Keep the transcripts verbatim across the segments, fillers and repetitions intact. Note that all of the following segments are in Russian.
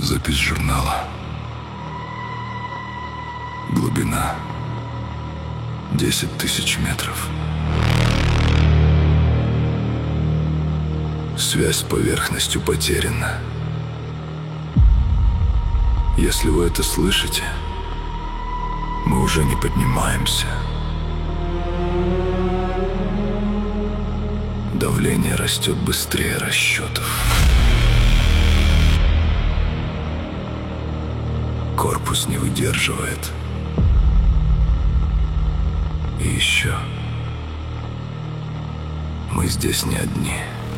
Запись журнала. Глубина десять тысяч метров. Связь с поверхностью потеряна. Если вы это слышите, мы уже не поднимаемся. Давление растет быстрее расчетов. Корпус не выдерживает. И еще мы здесь не одни.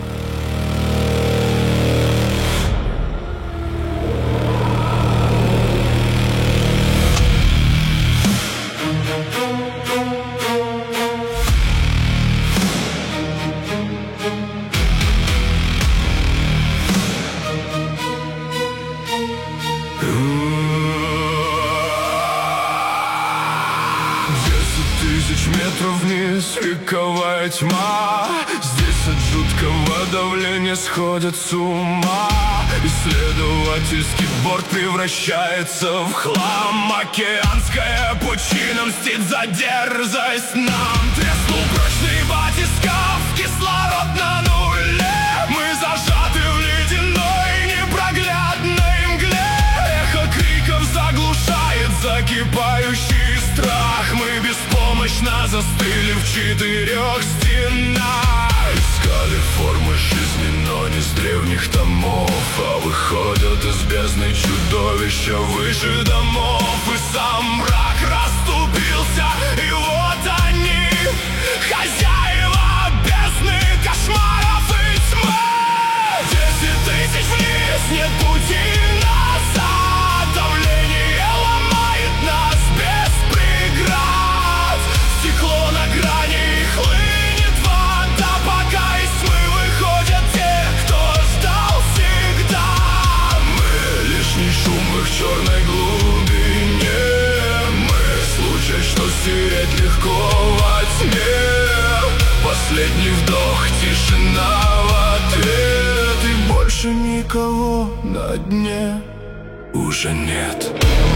Тысяч метров вниз, вековая тьма. Здесь от жуткого давления сходят с ума. Исследовательский борт превращается в хлам. Океанская пучина мстит за дерзость нам. Треснул прочный батискаф, кислород на нуле. Мы зажаты в ледяной непроглядной мгле. Эхо криков заглушает закипающий страх. Мы беспомощно застыли в четырех стенах. Искали формы жизни, но не с древних томов, а выходят из бездны чудовища выше домов. И сам мрак расступился, и вот они, хозяева бездны, кошмаров и тьмы. Десять тысяч вниз, нет пути назад. Давление ломает нас без преград. Стекло на грани, хлынет вода, пока из тьмы выходят те, кто ждал всегда. Мы лишний шум в их черной глубине. Мы случай, что стереть легко во тьме. Последний вдох, тишина в ответ. И больше никого на дне уже нет.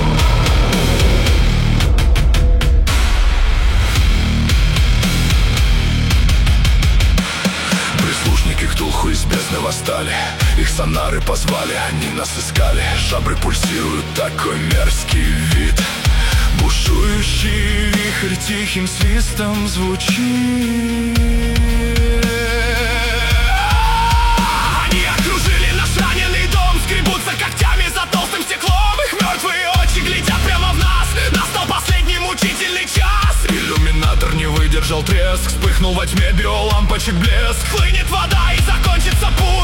Прислушники Ктулху из бездны восстали. Их сонары позвали, они нас искали. Жабры пульсируют, такой мерзкий вид. Бушующий вихрь тихим свистом звучит. Они окружили наш раненый дом, скребутся когтями за толстым стеклом. Их мертвые очи глядят прямо в нас. Настал последний мучительный час. Иллюминатор не выдержал треск. Вспыхнул во тьме биолампочек блеск. Хлынет вода и закончится путь.